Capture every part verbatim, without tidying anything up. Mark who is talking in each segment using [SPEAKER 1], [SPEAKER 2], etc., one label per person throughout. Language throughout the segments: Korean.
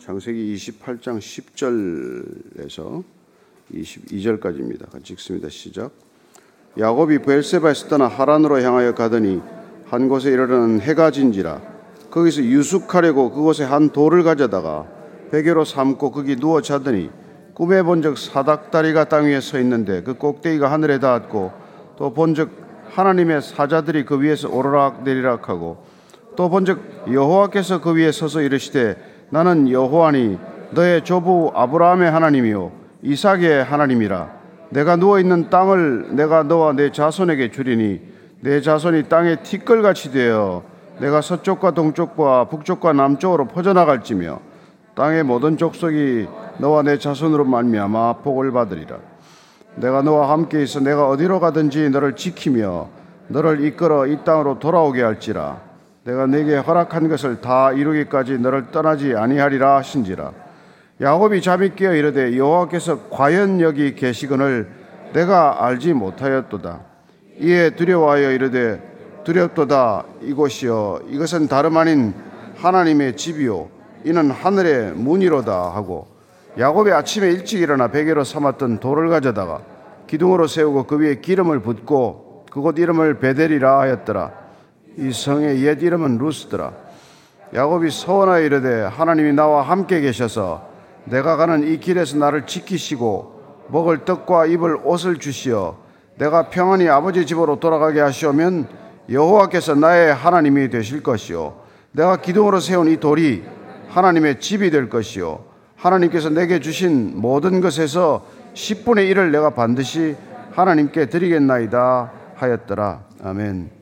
[SPEAKER 1] 창세기 이십팔 장 십 절에서 이십이 절까지입니다. 같이 읽습니다. 시작. 야곱이 브엘세바에서 떠나 하란으로 향하여 가더니 한 곳에 이르러는 해가 진지라. 거기서 유숙하려고 그곳에 한 돌을 가져다가 베개로 삼고 거기 누워 자더니 꿈에 본즉 사닥다리가 땅 위에 서 있는데 그 꼭대기가 하늘에 닿았고 또 본즉 하나님의 사자들이 그 위에서 오르락 내리락 하고 또 본즉 여호와께서 그 위에 서서 이르시되 나는 여호와니 너의 조부 아브라함의 하나님이요 이삭의 하나님이라. 내가 누워있는 땅을 내가 너와 내 자손에게 주리니 내 자손이 땅에 티끌같이 되어 내가 서쪽과 동쪽과 북쪽과 남쪽으로 퍼져나갈지며 땅의 모든 족속이 너와 내 자손으로 말미암아 복을 받으리라. 내가 너와 함께 있어 내가 어디로 가든지 너를 지키며 너를 이끌어 이 땅으로 돌아오게 할지라. 내가 네게 허락한 것을 다 이루기까지 너를 떠나지 아니하리라 하신지라. 야곱이 잠이 깨어 이르되 여호와께서 과연 여기 계시거늘 내가 알지 못하였도다. 이에 두려워하여 이르되 두렵도다. 이곳이여 이것은 다름 아닌 하나님의 집이요 이는 하늘의 문이로다 하고 야곱이 아침에 일찍 일어나 베개로 삼았던 돌을 가져다가 기둥으로 세우고 그 위에 기름을 붓고 그곳 이름을 베델이라 하였더라. 이 성의 옛 이름은 루스더라. 야곱이 서원하여 이르되 하나님이 나와 함께 계셔서 내가 가는 이 길에서 나를 지키시고 먹을 떡과 입을 옷을 주시어 내가 평안히 아버지 집으로 돌아가게 하시오면 여호와께서 나의 하나님이 되실 것이요 내가 기둥으로 세운 이 돌이 하나님의 집이 될 것이요 하나님께서 내게 주신 모든 것에서 십분의 일을 내가 반드시 하나님께 드리겠나이다 하였더라. 아멘.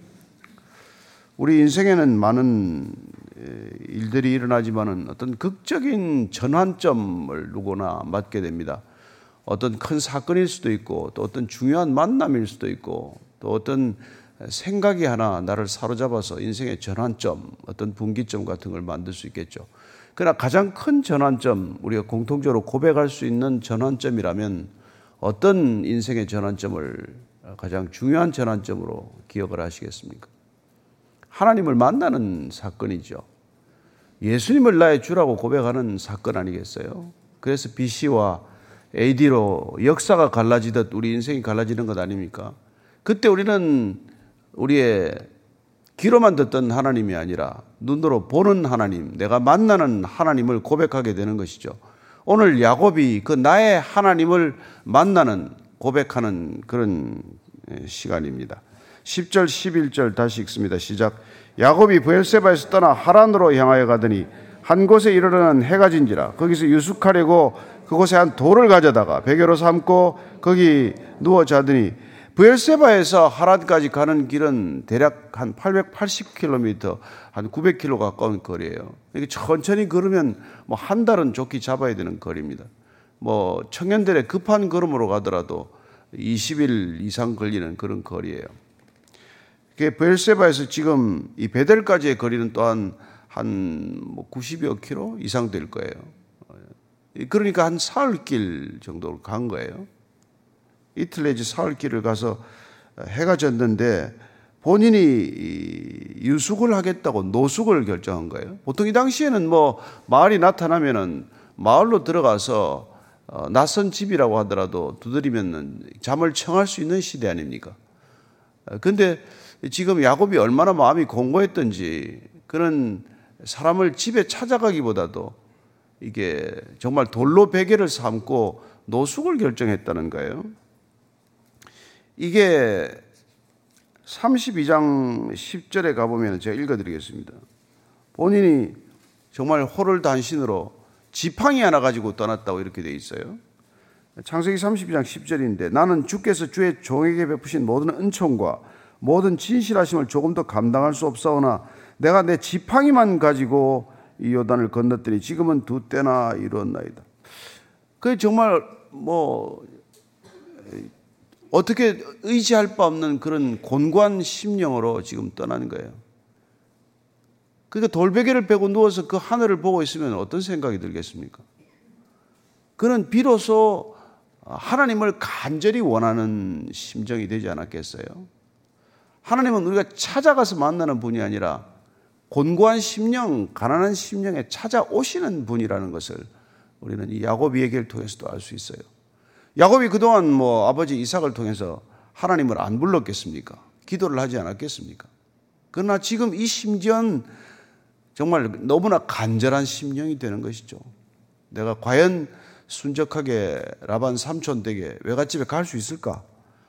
[SPEAKER 1] 우리 인생에는 많은 일들이 일어나지만은 어떤 극적인 전환점을 누구나 맞게 됩니다. 어떤 큰 사건일 수도 있고 또 어떤 중요한 만남일 수도 있고 또 어떤 생각이 하나 나를 사로잡아서 인생의 전환점, 어떤 분기점 같은 걸 만들 수 있겠죠. 그러나 가장 큰 전환점, 우리가 공통적으로 고백할 수 있는 전환점이라면 어떤 인생의 전환점을 가장 중요한 전환점으로 기억을 하시겠습니까? 하나님을 만나는 사건이죠. 예수님을 나의 주라고 고백하는 사건 아니겠어요? 그래서 비씨와 에이디로 역사가 갈라지듯 우리 인생이 갈라지는 것 아닙니까? 그때 우리는 우리의 귀로만 듣던 하나님이 아니라 눈으로 보는 하나님, 내가 만나는 하나님을 고백하게 되는 것이죠. 오늘 야곱이 그 나의 하나님을 만나는 고백하는 그런 시간입니다. 십 절 십일 절 다시 읽습니다. 시작. 야곱이 브엘세바에서 떠나 하란으로 향하여 가더니 한 곳에 이르러는 해가 진지라. 거기서 유숙하려고 그곳에 한 돌을 가져다가 베개로 삼고 거기 누워 자더니 브엘세바에서 하란까지 가는 길은 대략 한 팔백팔십 킬로미터, 한 구백 킬로미터 가까운 거리예요. 이게 천천히 걸으면 뭐 한 달은 좋게 잡아야 되는 거리입니다. 뭐 청년들의 급한 걸음으로 가더라도 이십 일 이상 걸리는 그런 거리예요. 브엘세바에서 지금 이 베델까지의 거리는 또한 한 뭐 구십여 킬로 이상 될 거예요. 그러니까 한 사흘길 정도 간 거예요. 이틀 내지 사흘길을 가서 해가 졌는데 본인이 유숙을 하겠다고 노숙을 결정한 거예요. 보통 이 당시에는 뭐 마을이 나타나면은 마을로 들어가서 어, 낯선 집이라고 하더라도 두드리면 잠을 청할 수 있는 시대 아닙니까? 그런데 지금 야곱이 얼마나 마음이 공고했던지 그런 사람을 집에 찾아가기보다도 이게 정말 돌로 베개를 삼고 노숙을 결정했다는 거예요. 이게 삼십이 장 십 절에 가보면 제가 읽어드리겠습니다. 본인이 정말 호를단신으로 지팡이 하나 가지고 떠났다고 이렇게 돼 있어요. 창세기 삼십이 장 십 절인데 나는 주께서 주의 종에게 베푸신 모든 은총과 모든 진실하심을 조금 더 감당할 수 없사오나 내가 내 지팡이만 가지고 이 요단을 건넜더니 지금은 두 때나 이루었나이다. 그 정말 뭐 어떻게 의지할 바 없는 그런 곤고한 심령으로 지금 떠나는 거예요. 그러니까 돌베개를 베고 누워서 그 하늘을 보고 있으면 어떤 생각이 들겠습니까? 그는 비로소 하나님을 간절히 원하는 심정이 되지 않았겠어요? 하나님은 우리가 찾아가서 만나는 분이 아니라 곤고한 심령, 가난한 심령에 찾아오시는 분이라는 것을 우리는 이 야곱 얘기를 통해서도 알 수 있어요. 야곱이 그동안 뭐 아버지 이삭을 통해서 하나님을 안 불렀겠습니까? 기도를 하지 않았겠습니까? 그러나 지금 이 심지어는 정말 너무나 간절한 심령이 되는 것이죠. 내가 과연 순적하게 라반 삼촌 댁에 외갓집에 갈 수 있을까?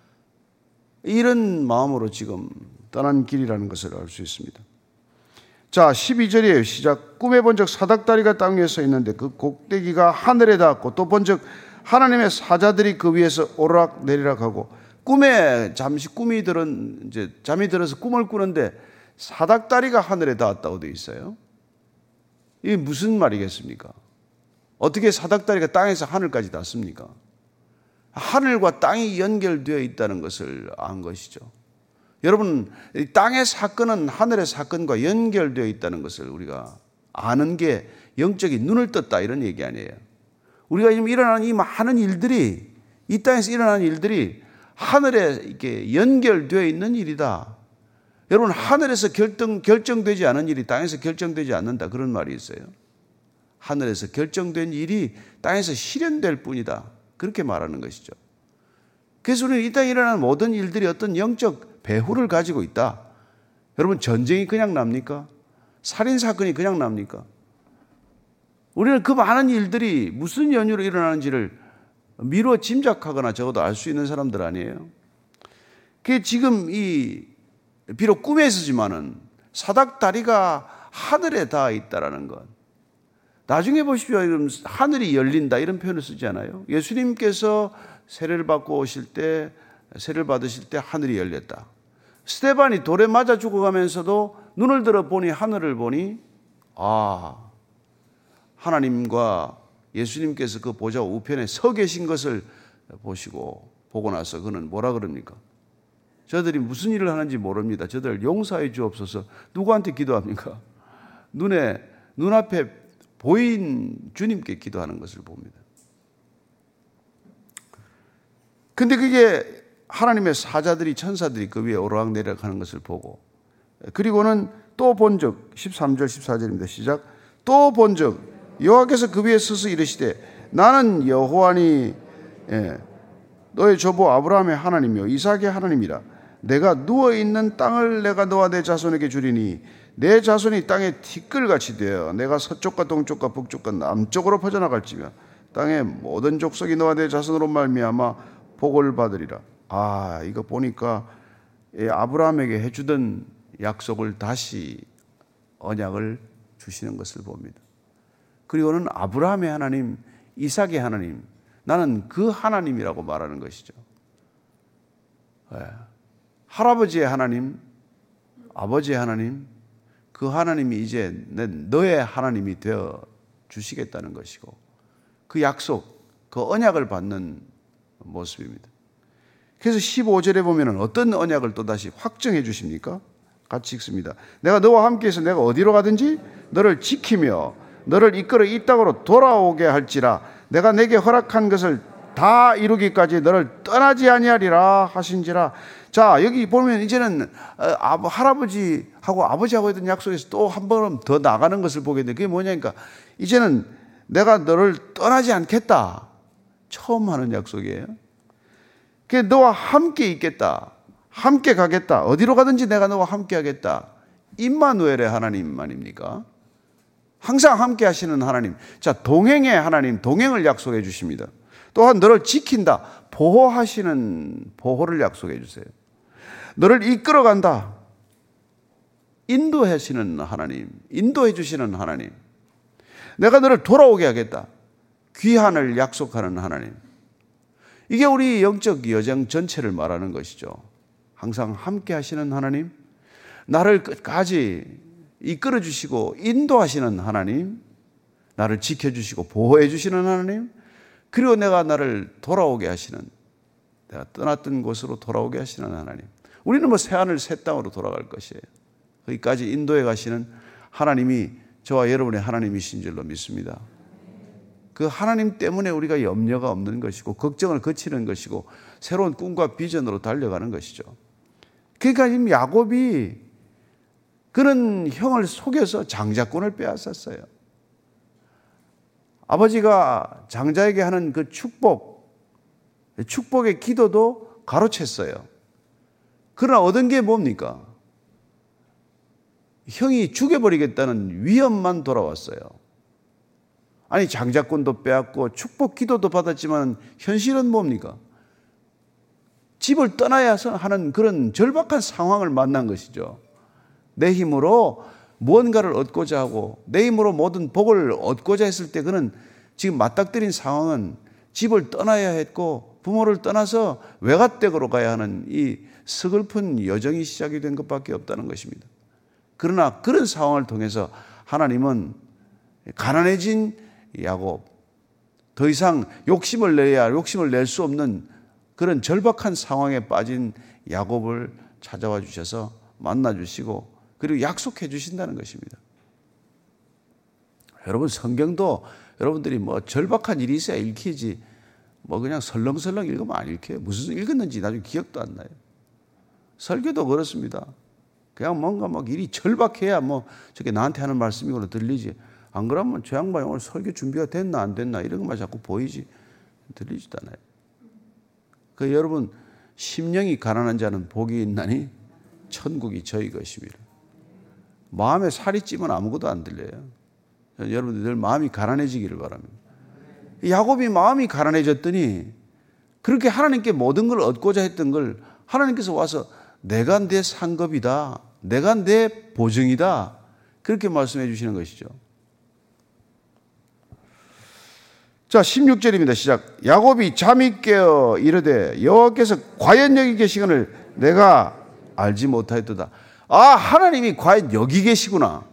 [SPEAKER 1] 이런 마음으로 지금 떠난 길이라는 것을 알 수 있습니다. 자, 십이 절이에요. 시작. 꿈에 본적 사닥다리가 땅 위에 서 있는데 그 꼭대기가 하늘에 닿았고 또 본적 하나님의 사자들이 그 위에서 오르락 내리락 하고, 꿈에 잠시 꿈이 들은 이제 잠이 들어서 꿈을 꾸는데 사닥다리가 하늘에 닿았다고 되어 있어요. 이게 무슨 말이겠습니까? 어떻게 사닥다리가 땅에서 하늘까지 닿습니까? 하늘과 땅이 연결되어 있다는 것을 안 것이죠. 여러분, 땅의 사건은 하늘의 사건과 연결되어 있다는 것을 우리가 아는 게 영적인 눈을 떴다 이런 얘기 아니에요. 우리가 지금 일어나는 이 많은 일들이, 이 땅에서 일어나는 일들이 하늘에 이렇게 연결되어 있는 일이다. 여러분, 하늘에서 결정, 결정되지 않은 일이 땅에서 결정되지 않는다, 그런 말이 있어요. 하늘에서 결정된 일이 땅에서 실현될 뿐이다, 그렇게 말하는 것이죠. 그래서 우리는 이 땅에 일어나는 모든 일들이 어떤 영적 배후를 가지고 있다. 여러분, 전쟁이 그냥 납니까? 살인사건이 그냥 납니까? 우리는 그 많은 일들이 무슨 연유로 일어나는지를 미루어 짐작하거나 적어도 알 수 있는 사람들 아니에요? 그게 지금 이 비록 꿈에 있었지만은 사닥다리가 하늘에 닿아 있다라는 것. 나중에 보십시오. 하늘이 열린다 이런 표현을 쓰지 않아요? 예수님께서 세례를 받고 오실 때, 세례를 받으실 때 하늘이 열렸다. 스데반이 돌에 맞아 죽어가면서도 눈을 들어 보니 하늘을 보니, 아, 하나님과 예수님께서 그 보좌 우편에 서 계신 것을 보시고 보고 나서 그는 뭐라 그럽니까? 저들이 무슨 일을 하는지 모릅니다. 저들 용서해 주옵소서. 누구한테 기도합니까? 눈에, 눈앞에 보인 주님께 기도하는 것을 봅니다. 근데 그게 하나님의 사자들이, 천사들이 그 위에 오르락내리락 하는 것을 보고, 그리고는 또 본적, 십삼 절 십사 절입니다. 시작. 또 본적 여호와께서 그 위에 서서 이르시되 나는 여호와니, 예, 너의 조부 아브라함의 하나님이요 이삭의 하나님이라. 내가 누워있는 땅을 내가 너와 내 자손에게 주리니 내 자손이 땅에 티끌같이 되어 내가 서쪽과 동쪽과 북쪽과 남쪽으로 퍼져나갈지며 땅의 모든 족속이 너와 내 자손으로 말미암아 복을 받으리라. 아, 이거 보니까 아브라함에게 해주던 약속을 다시 언약을 주시는 것을 봅니다. 그리고는 아브라함의 하나님, 이삭의 하나님, 나는 그 하나님이라고 말하는 것이죠. 네. 할아버지의 하나님, 아버지의 하나님, 그 하나님이 이제 너의 하나님이 되어 주시겠다는 것이고, 그 약속, 그 언약을 받는 모습입니다. 그래서 십오 절에 보면 어떤 언약을 또다시 확정해 주십니까? 같이 읽습니다. 내가 너와 함께해서 내가 어디로 가든지 너를 지키며 너를 이끌어 이 땅으로 돌아오게 할지라. 내가 내게 허락한 것을 다 이루기까지 너를 떠나지 아니하리라 하신지라. 자, 여기 보면 이제는 할아버지하고 아버지하고 했던 약속에서 또 한 번 더 나가는 것을 보게 돼. 그게 뭐냐니까, 이제는 내가 너를 떠나지 않겠다. 처음 하는 약속이에요. 그게 너와 함께 있겠다. 함께 가겠다. 어디로 가든지 내가 너와 함께 하겠다. 임마누엘의 하나님 아닙니까? 항상 함께 하시는 하나님. 자, 동행의 하나님, 동행을 약속해 주십니다. 또한 너를 지킨다. 보호하시는 보호를 약속해 주세요. 너를 이끌어 간다. 인도하시는 하나님, 인도해 주시는 하나님. 내가 너를 돌아오게 하겠다. 귀환을 약속하는 하나님. 이게 우리 영적 여정 전체를 말하는 것이죠. 항상 함께 하시는 하나님, 나를 끝까지 이끌어 주시고 인도하시는 하나님, 나를 지켜주시고 보호해 주시는 하나님, 그리고 내가 나를 돌아오게 하시는, 내가 떠났던 곳으로 돌아오게 하시는 하나님. 우리는 뭐 새하늘 새 땅으로 돌아갈 것이에요. 거기까지 인도해 가시는 하나님이 저와 여러분의 하나님이신 줄로 믿습니다. 그 하나님 때문에 우리가 염려가 없는 것이고 걱정을 거치는 것이고 새로운 꿈과 비전으로 달려가는 것이죠. 그러니까 지금 야곱이 그는 형을 속여서 장자권을 빼앗았어요. 아버지가 장자에게 하는 그 축복, 축복의 기도도 가로챘어요. 그러나 얻은 게 뭡니까? 형이 죽여버리겠다는 위험만 돌아왔어요. 아니, 장자권도 빼앗고 축복 기도도 받았지만 현실은 뭡니까? 집을 떠나야 하는 그런 절박한 상황을 만난 것이죠. 내 힘으로 무언가를 얻고자 하고 내 힘으로 모든 복을 얻고자 했을 때 그는 지금 맞닥뜨린 상황은 집을 떠나야 했고 부모를 떠나서 외갓댁으로 가야 하는 이 서글픈 여정이 시작이 된 것밖에 없다는 것입니다. 그러나 그런 상황을 통해서 하나님은 가난해진 야곱, 더 이상 욕심을 내야 욕심을 낼 수 없는 그런 절박한 상황에 빠진 야곱을 찾아와 주셔서 만나 주시고 그리고 약속해 주신다는 것입니다. 여러분, 성경도 여러분들이 뭐 절박한 일이 있어야 읽히지 뭐 그냥 설렁설렁 읽으면 안 읽혀요. 무슨 읽었는지 나중에 기억도 안 나요. 설교도 그렇습니다. 그냥 뭔가 막 일이 절박해야 뭐 저게 나한테 하는 말씀이구나 들리지. 안 그러면 저 양반이 오늘 설교 준비가 됐나 안 됐나 이런 것만 자꾸 보이지 들리지도 않아요. 그 여러분, 심령이 가난한 자는 복이 있나니 천국이 저희 것입니다. 마음에 살이 찌면 아무것도 안 들려요. 여러분들 늘 마음이 가난해지기를 바랍니다. 야곱이 마음이 가난해졌더니 그렇게 하나님께 모든 걸 얻고자 했던 걸 하나님께서 와서 내가 내 상급이다, 내가 내 보증이다, 그렇게 말씀해 주시는 것이죠. 자, 십육 절입니다. 시작. 야곱이 잠이 깨어 이르되 여호와께서 과연 여기 계시거늘 내가 알지 못하였도다. 아, 하나님이 과연 여기 계시구나.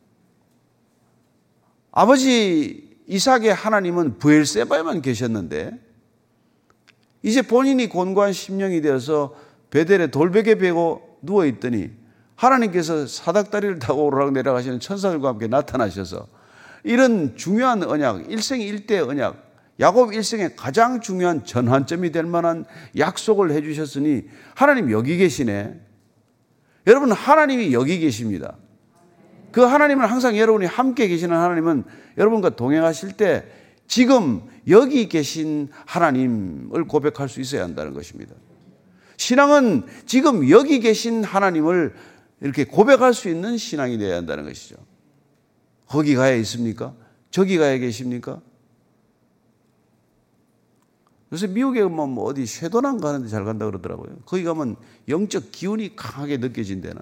[SPEAKER 1] 아버지 이삭의 하나님은 브엘세바에만 계셨는데 이제 본인이 곤고한 심령이 되어서 베델에 돌베개 베고 누워있더니 하나님께서 사닥다리를 타고 오르락 내려가시는 천사들과 함께 나타나셔서 이런 중요한 언약, 일생일대 언약, 야곱 일생의 가장 중요한 전환점이 될 만한 약속을 해 주셨으니 하나님 여기 계시네. 여러분, 하나님이 여기 계십니다. 그 하나님은 항상 여러분이 함께 계시는 하나님은 여러분과 동행하실 때 지금 여기 계신 하나님을 고백할 수 있어야 한다는 것입니다. 신앙은 지금 여기 계신 하나님을 이렇게 고백할 수 있는 신앙이 되어야 한다는 것이죠. 거기 가야 있습니까? 저기 가야 계십니까? 요새 미국에 뭐 어디 쉐도남 가는데 잘 간다 그러더라고요. 거기 가면 영적 기운이 강하게 느껴진다는.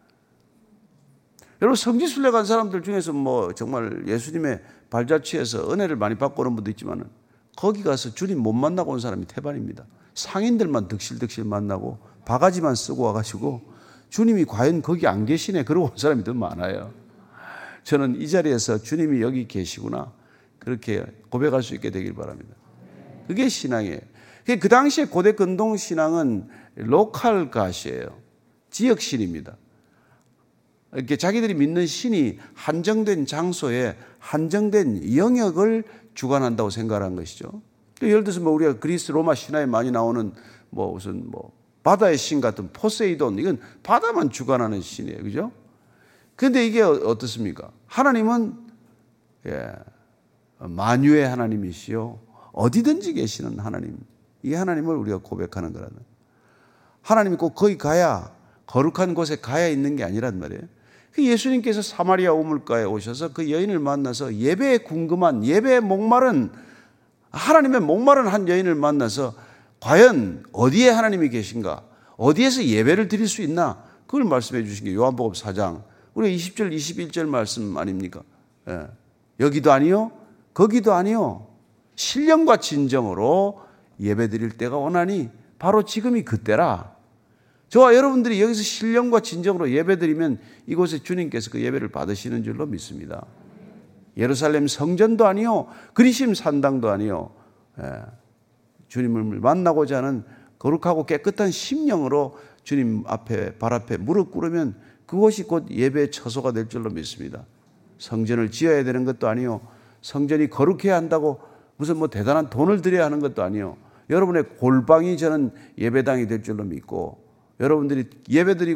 [SPEAKER 1] 여러분, 성지순례 간 사람들 중에서 뭐 정말 예수님의 발자취에서 은혜를 많이 받고 오는 분도 있지만 거기 가서 주님 못 만나고 온 사람이 태반입니다. 상인들만 득실득실 만나고 바가지만 쓰고 와가지고 주님이 과연 거기 안 계시네 그러고 온 사람이 더 많아요. 저는 이 자리에서 주님이 여기 계시구나 그렇게 고백할 수 있게 되길 바랍니다. 그게 신앙이에요. 그 당시에 고대 근동 신앙은 로컬 갓이에요. 지역신입니다. 이렇게 자기들이 믿는 신이 한정된 장소에 한정된 영역을 주관한다고 생각한 것이죠. 예를 들어서 뭐 우리가 그리스 로마 신화에 많이 나오는 뭐 무슨 뭐 바다의 신 같은 포세이돈, 이건 바다만 주관하는 신이에요. 그죠? 그런데 이게 어떻습니까? 하나님은 예, 만유의 하나님이시요 어디든지 계시는 하나님. 이 하나님을 우리가 고백하는 거라는. 하나님이 꼭 거기 가야, 거룩한 곳에 가야 있는 게 아니란 말이에요. 예수님께서 사마리아 우물가에 오셔서 그 여인을 만나서 예배에 궁금한, 예배에 목마른, 하나님의 목마른 한 여인을 만나서 과연 어디에 하나님이 계신가, 어디에서 예배를 드릴 수 있나, 그걸 말씀해 주신 게 요한복음 사 장 우리가 이십 절 이십일 절 말씀 아닙니까? 예. 여기도 아니요 거기도 아니요 신령과 진정으로 예배 드릴 때가 오나니 바로 지금이 그때라. 저와 여러분들이 여기서 신령과 진정으로 예배 드리면 이곳에 주님께서 그 예배를 받으시는 줄로 믿습니다. 예루살렘 성전도 아니요 그리심 산당도 아니요 예. 주님을 만나고자 하는 거룩하고 깨끗한 심령으로 주님 앞에 발 앞에 무릎 꿇으면 그곳이 곧 예배의 처소가 될 줄로 믿습니다. 성전을 지어야 되는 것도 아니요 성전이 거룩해야 한다고 무슨 뭐 대단한 돈을 들여야 하는 것도 아니요 여러분의 골방이 저는 예배당이 될 줄로 믿고 여러분들이 예배드리고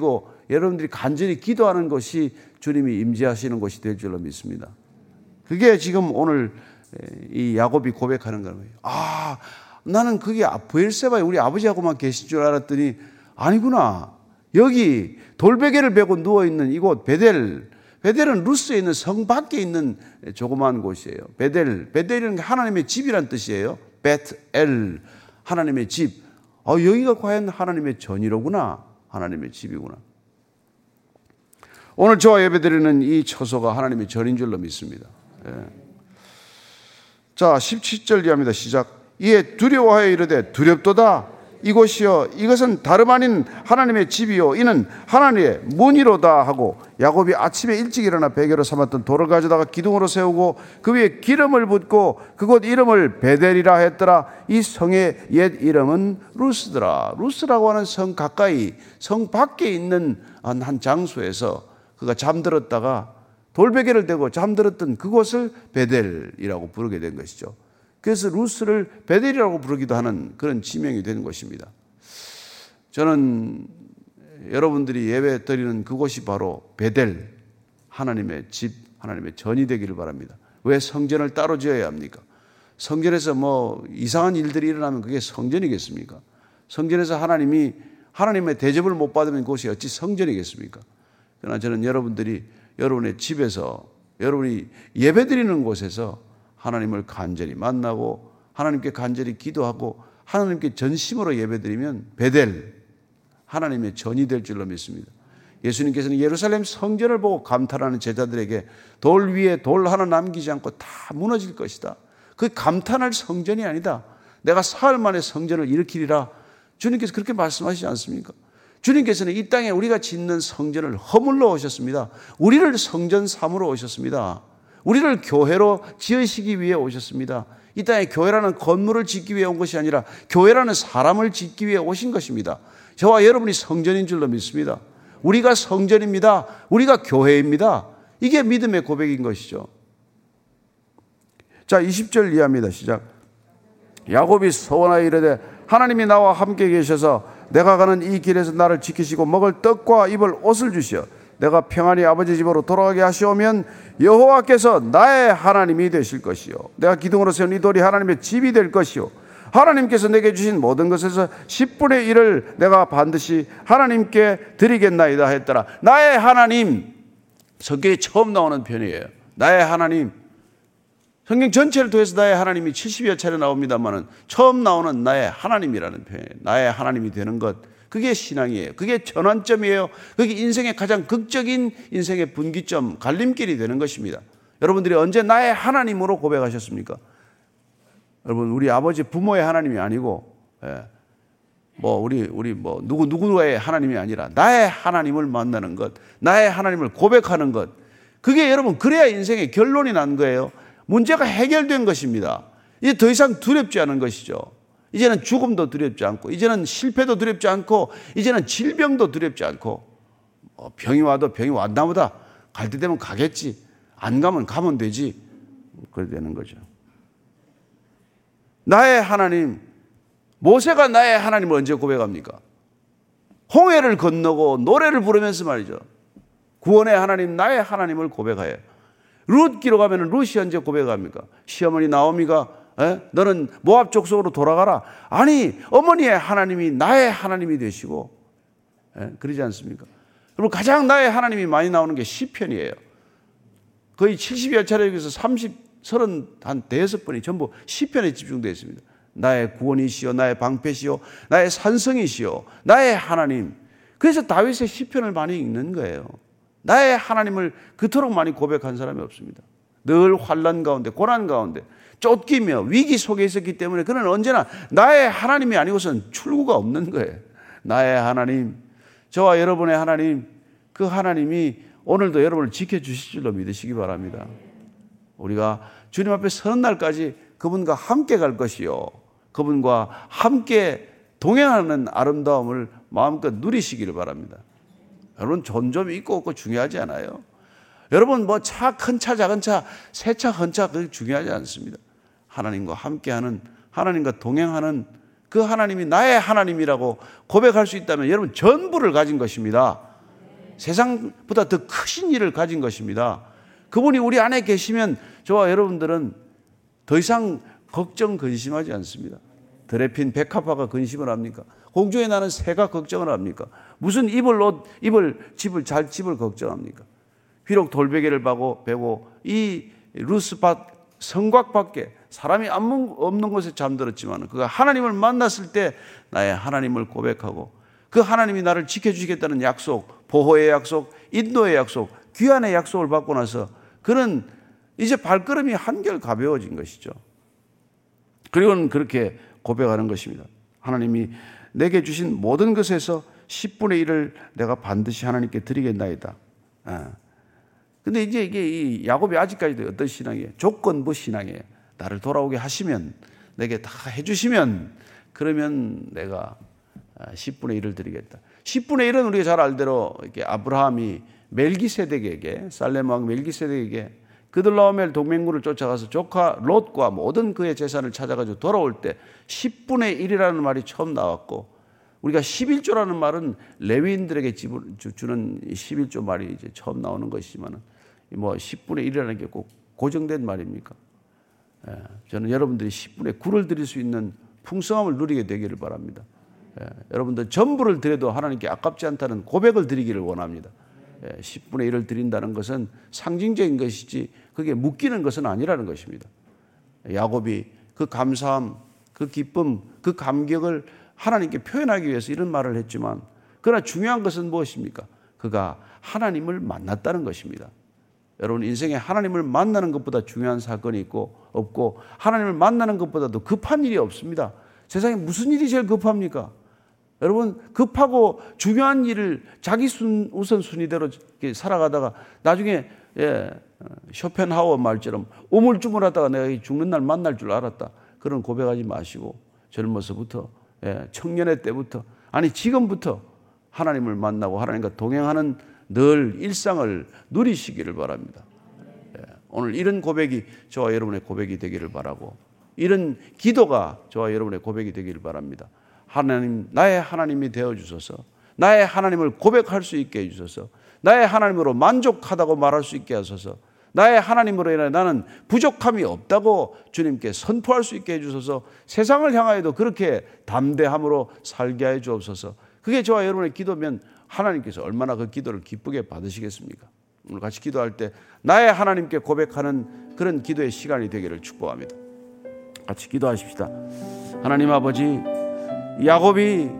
[SPEAKER 1] 여러분들이 간절히 기도하는 것이 주님이 임재하시는 것이 될 줄로 믿습니다. 그게 지금 오늘 이 야곱이 고백하는 거예요. 아, 나는 그게 브엘세바에 우리 아버지하고만 계신 줄 알았더니 아니구나. 여기 돌베개를 베고 누워있는 이곳 베델, 베델은 루스에 있는 성 밖에 있는 조그마한 곳이에요. 베델, 베델이라는 게 하나님의 집이란 뜻이에요. 베트엘, 하나님의 집. 어, 여기가 과연 하나님의 전이로구나. 하나님의 집이구나. 오늘 저와 예배드리는 이 처소가 하나님의 전인 줄로 믿습니다. 예. 자, 십칠 절 이하입니다. 시작. 이에 두려워하여 이르되 두렵도다. 이곳이여 이것은 다름 아닌 하나님의 집이요 이는 하나님의 문이로다 하고 야곱이 아침에 일찍 일어나 베개로 삼았던 돌을 가져다가 기둥으로 세우고 그 위에 기름을 붓고 그곳 이름을 베델이라 했더라. 이 성의 옛 이름은 루스더라. 루스라고 하는 성 가까이 성 밖에 있는 한 장소에서 그가 잠들었다가 돌베개를 대고 잠들었던 그곳을 베델이라고 부르게 된 것이죠. 그래서 루스를 베델이라고 부르기도 하는 그런 지명이 되는 것입니다. 저는 여러분들이 예배 드리는 그곳이 바로 베델, 하나님의 집, 하나님의 전이 되기를 바랍니다. 왜 성전을 따로 지어야 합니까? 성전에서 뭐 이상한 일들이 일어나면 그게 성전이겠습니까? 성전에서 하나님이 하나님의 대접을 못 받으면 그것이 어찌 성전이겠습니까? 그러나 저는 여러분들이 여러분의 집에서 여러분이 예배 드리는 곳에서 하나님을 간절히 만나고 하나님께 간절히 기도하고 하나님께 전심으로 예배드리면 베델, 하나님의 전이 될 줄로 믿습니다. 예수님께서는 예루살렘 성전을 보고 감탄하는 제자들에게 돌 위에 돌 하나 남기지 않고 다 무너질 것이다. 그 감탄할 성전이 아니다. 내가 사흘 만에 성전을 일으키리라. 주님께서 그렇게 말씀하시지 않습니까? 주님께서는 이 땅에 우리가 짓는 성전을 허물러 오셨습니다. 우리를 성전 삼으러 오셨습니다. 우리를 교회로 지으시기 위해 오셨습니다. 이 땅에 교회라는 건물을 짓기 위해 온 것이 아니라 교회라는 사람을 짓기 위해 오신 것입니다. 저와 여러분이 성전인 줄로 믿습니다. 우리가 성전입니다. 우리가 교회입니다. 이게 믿음의 고백인 것이죠. 자, 이십 절 이하입니다. 시작. 야곱이 서원하여 이르되 하나님이 나와 함께 계셔서 내가 가는 이 길에서 나를 지키시고 먹을 떡과 입을 옷을 주시어 내가 평안히 아버지 집으로 돌아가게 하시오면 여호와께서 나의 하나님이 되실 것이요 내가 기둥으로 세운 이 돌이 하나님의 집이 될 것이요 하나님께서 내게 주신 모든 것에서 십분의 일을 내가 반드시 하나님께 드리겠나이다 했더라. 나의 하나님, 성경에 처음 나오는 표현이에요. 나의 하나님. 성경 전체를 통해서 나의 하나님이 칠십여 차례 나옵니다만 처음 나오는 나의 하나님이라는 표현이에요. 나의 하나님이 되는 것, 그게 신앙이에요. 그게 전환점이에요. 그게 인생의 가장 극적인 인생의 분기점, 갈림길이 되는 것입니다. 여러분들이 언제 나의 하나님으로 고백하셨습니까? 여러분, 우리 아버지 부모의 하나님이 아니고, 예, 뭐 우리 우리 뭐 누구 누구의 하나님이 아니라 나의 하나님을 만나는 것, 나의 하나님을 고백하는 것, 그게 여러분 그래야 인생의 결론이 난 거예요. 문제가 해결된 것입니다. 이제 더 이상 두렵지 않은 것이죠. 이제는 죽음도 두렵지 않고, 이제는 실패도 두렵지 않고, 이제는 질병도 두렵지 않고, 어, 병이 와도 병이 왔나 보다. 갈 때 되면 가겠지. 안 가면 가면 되지. 그래 되는 거죠. 나의 하나님, 모세가 나의 하나님을 언제 고백합니까? 홍해를 건너고 노래를 부르면서 말이죠. 구원의 하나님, 나의 하나님을 고백해요. 룻기로 가면 룻이 언제 고백합니까? 시어머니 나오미가 에? 너는 모압 족속으로 돌아가라. 아니, 어머니의 하나님이 나의 하나님이 되시고, 에? 그러지 않습니까? 그리고 가장 나의 하나님이 많이 나오는 게 시편이에요. 거의 칠십여 차례 중에서 삼십, 서른, 한 대여섯 번이 전부 시편에 집중되어 있습니다. 나의 구원이시여, 나의 방패시여, 나의 산성이시여, 나의 하나님. 그래서 다윗의 시편을 많이 읽는 거예요. 나의 하나님을 그토록 많이 고백한 사람이 없습니다. 늘 환난 가운데, 고난 가운데, 쫓기며 위기 속에 있었기 때문에 그는 언제나 나의 하나님이 아니고선 출구가 없는 거예요. 나의 하나님, 저와 여러분의 하나님, 그 하나님이 오늘도 여러분을 지켜주실 줄로 믿으시기 바랍니다. 우리가 주님 앞에 서는 날까지 그분과 함께 갈 것이요, 그분과 함께 동행하는 아름다움을 마음껏 누리시기를 바랍니다. 여러분, 존점이 있고 없고 중요하지 않아요. 여러분, 뭐 차, 큰 차, 작은 차, 새 차, 헌 차, 그게 중요하지 않습니다. 하나님과 함께하는, 하나님과 동행하는 그 하나님이 나의 하나님이라고 고백할 수 있다면 여러분 전부를 가진 것입니다.
[SPEAKER 2] 세상보다 더 크신 일을 가진 것입니다. 그분이 우리 안에 계시면 저와 여러분들은 더 이상 걱정, 근심하지 않습니다. 들에 핀 백합화가 근심을 합니까? 공중에 나는 새가 걱정을 합니까? 무슨 입을 옷, 입을 집을 잘 집을 걱정합니까? 비록 돌베개를 베고 베고 이 루스밭 성곽밖에 사람이 없는 곳에 잠들었지만 그가 하나님을 만났을 때 나의 하나님을 고백하고 그 하나님이 나를 지켜주시겠다는 약속, 보호의 약속, 인도의 약속, 귀환의 약속을 받고 나서 그는 이제 발걸음이 한결 가벼워진 것이죠. 그리고는 그렇게 고백하는 것입니다. 하나님이 내게 주신 모든 것에서 십분의 일을 내가 반드시 하나님께 드리겠나이다. 근데 이제 이게 이 야곱이 아직까지도 어떤 신앙이에요? 조건부 신앙이에요. 나를 돌아오게 하시면, 내게 다 해주시면, 그러면 내가 십분의 일을 드리겠다. 십분의 일은 우리가 잘 알대로 이렇게 아브라함이 멜기세덱에게, 살렘 왕 멜기세덱에게 그들라오멜 동맹군을 쫓아가서 조카 롯과 모든 그의 재산을 찾아가지고 돌아올 때 십분의 일이라는 말이 처음 나왔고, 우리가 십일조라는 말은 레위인들에게 주는 십일조 말이 이제 처음 나오는 것이지만, 뭐 십분의 일이라는 게 꼭 고정된 말입니까? 예, 저는 여러분들이 십분의 구를 드릴 수 있는 풍성함을 누리게 되기를 바랍니다. 예, 여러분들 전부를 드려도 하나님께 아깝지 않다는 고백을 드리기를 원합니다. 예, 십분의 일을 드린다는 것은 상징적인 것이지 그게 묶이는 것은 아니라는 것입니다. 야곱이 그 감사함, 그 기쁨, 그 감격을 하나님께 표현하기 위해서 이런 말을 했지만, 그러나 중요한 것은 무엇입니까? 그가 하나님을 만났다는 것입니다. 여러분, 인생에 하나님을 만나는 것보다 중요한 사건이 있고 없고, 하나님을 만나는 것보다도 급한 일이 없습니다. 세상에 무슨 일이 제일 급합니까? 여러분, 급하고 중요한 일을 자기 순, 우선순위대로 살아가다가 나중에 예, 쇼펜하우어 말처럼 우물쭈물하다가 내가 죽는 날 만날 줄 알았다, 그런 고백하지 마시고 젊어서부터, 예, 청년의 때부터, 아니 지금부터 하나님을 만나고 하나님과 동행하는 늘 일상을 누리시기를 바랍니다. 예, 오늘 이런 고백이 저와 여러분의 고백이 되기를 바라고, 이런 기도가 저와 여러분의 고백이 되기를 바랍니다. 하나님, 나의 하나님이 되어주소서, 나의 하나님을 고백할 수 있게 해주소서, 나의 하나님으로 만족하다고 말할 수 있게 하소서, 나의 하나님으로 인해 나는 부족함이 없다고 주님께 선포할 수 있게 해주소서, 세상을 향하여도 그렇게 담대함으로 살게 해 주옵소서. 그게 저와 여러분의 기도면 하나님께서 얼마나 그 기도를 기쁘게 받으시겠습니까? 오늘 같이 기도할 때 나의 하나님께 고백하는 그런 기도의 시간이 되기를 축복합니다. 같이 기도하십시다. 하나님 아버지, 야곱이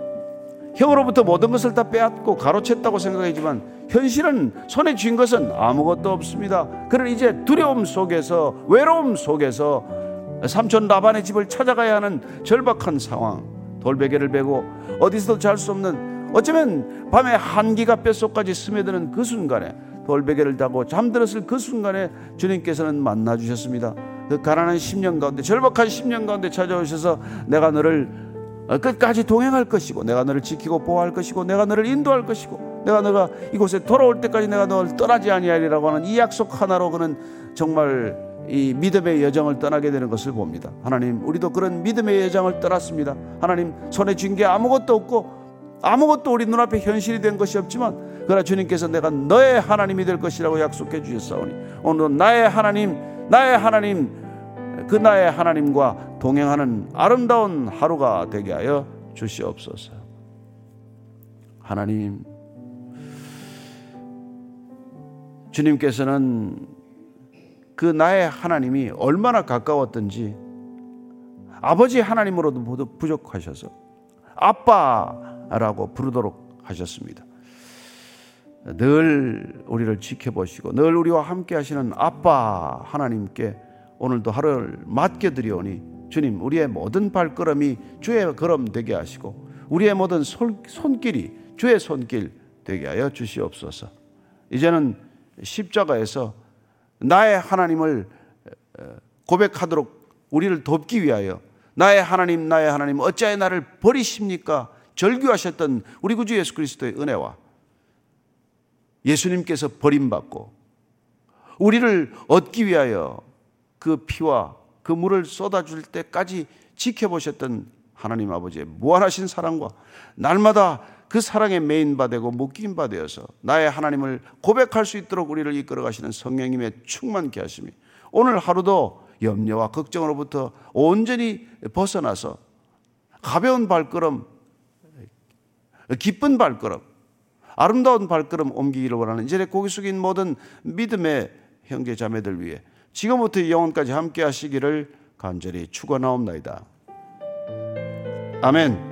[SPEAKER 2] 형으로부터 모든 것을 다 빼앗고 가로챘다고 생각하지만 현실은 손에 쥔 것은 아무것도 없습니다. 그는 이제 두려움 속에서, 외로움 속에서 삼촌 라반의 집을 찾아가야 하는 절박한 상황, 돌베개를 베고 어디서도 잘 수 없는, 어쩌면 밤에 한기가 뼛속까지 스며드는 그 순간에, 돌베개를 다고 잠들었을 그 순간에 주님께서는 만나주셨습니다. 그 가난한 십년 가운데, 절박한 십년 가운데 찾아오셔서 내가 너를 끝까지 동행할 것이고, 내가 너를 지키고 보호할 것이고, 내가 너를 인도할 것이고, 내가 너가 이곳에 돌아올 때까지 내가 너를 떠나지 아니하리라고 하는 이 약속 하나로 그는 정말 이 믿음의 여정을 떠나게 되는 것을 봅니다. 하나님, 우리도 그런 믿음의 여정을 떠났습니다. 하나님, 손에 쥔 게 아무것도 없고 아무것도 우리 눈앞에 현실이 된 것이 없지만, 그러나 주님께서 내가 너의 하나님이 될 것이라고 약속해 주셨사오니 오늘은 나의 하나님, 나의 하나님, 그 나의 하나님과 동행하는 아름다운 하루가 되게 하여 주시옵소서. 하나님, 주님께서는 그 나의 하나님이 얼마나 가까웠던지 아버지 하나님으로도 모두 부족하셔서 아빠라고 부르도록 하셨습니다. 늘 우리를 지켜보시고 늘 우리와 함께 하시는 아빠 하나님께 오늘도 하루를 맡겨드리오니 주님, 우리의 모든 발걸음이 주의 걸음 되게 하시고 우리의 모든 손길이 주의 손길 되게 하여 주시옵소서. 이제는 십자가에서 나의 하나님을 고백하도록 우리를 돕기 위하여, 나의 하나님, 나의 하나님 어찌하여 나를 버리십니까? 절규하셨던 우리 구주 예수 그리스도의 은혜와 예수님께서 버림받고 우리를 얻기 위하여 그 피와 그 물을 쏟아줄 때까지 지켜보셨던 하나님 아버지의 무한하신 사랑과 날마다 그 사랑에 메인 바 되고 묶인 바 되어서 나의 하나님을 고백할 수 있도록 우리를 이끌어 가시는 성령님의 충만케 하심이 오늘 하루도 염려와 걱정으로부터 온전히 벗어나서 가벼운 발걸음, 기쁜 발걸음, 아름다운 발걸음 옮기기를 원하는 이제 고개 숙인 모든 믿음의 형제 자매들 위해 지금부터 영원까지 함께 하시기를 간절히 축원하옵나이다. 아멘.